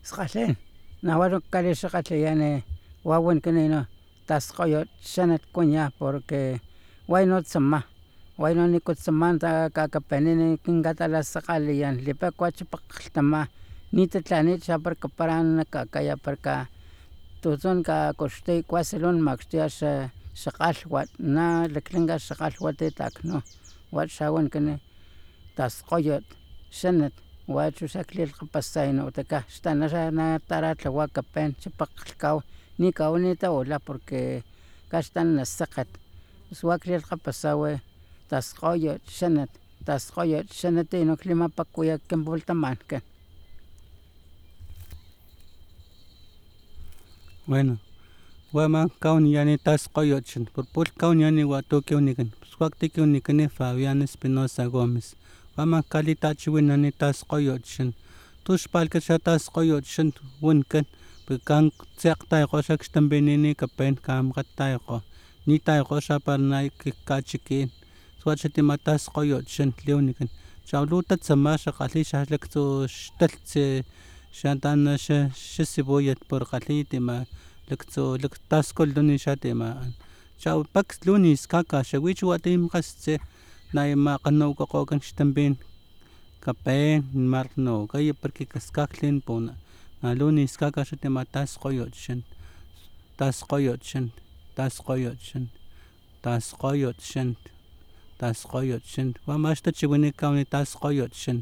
Sqallen nahuatl calixaqatleyane wawen kenino tasqoyot xanat kuña porque wayno tzama wayno nikotzamanta kakapenini kinkatalasaqaliyan lipekua chipaqlhtama nititlani chaparkaparan kakaya parka tutzin kox kuaselon makxtia xaqalwatl nalaklinka xaqalwatl titakno wach xawan kani tasqoyotl xanatl wach oxaklilqapasay no'otakah xtana nataratlawa kapen chipaqlkaw nikawa nitaola porque kaxtan nasakatl pus waklilqapasawi tasqoyotl xanatl ino klimapakuia kinpultamankan. Bueno, wama kauniani tasqoyotl purpul kauniani watukiwnikan waktikiwnikani Fabián Espinosa Gómez wama kalitachiwinani tasqoyotl tuxpalka xa tasqoyotl wankan kan tseqtayqo xakxtanpinini kapen kamqatayqo nitayqo xaparnay kikachikin suachitima tasqoyotl tliwnikan chawluta tzama xaqalli xajlaktzu xtalhtzi xantana xacebolla porqallitima laktzu taskoltuni xatima chaw paks lunis kaka xawich watim qastzi naymaqanawqaqokan xtampin kapen marnawqaya porque kaskaklin puna lunis kaka xatima tasqoyotl tasqoyotl wama xtachiwini kauni tasqoyotl.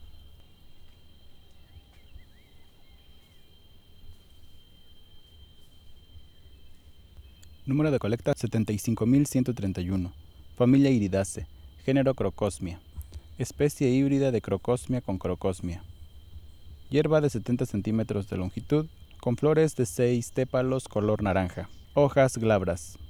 Número de colecta 75.131. Familia Iridaceae. Género Crocosmia. Especie híbrida de Crocosmia con Crocosmia. Hierba de 70 centímetros de longitud, con flores de 6 tépalos color naranja. Hojas glabras.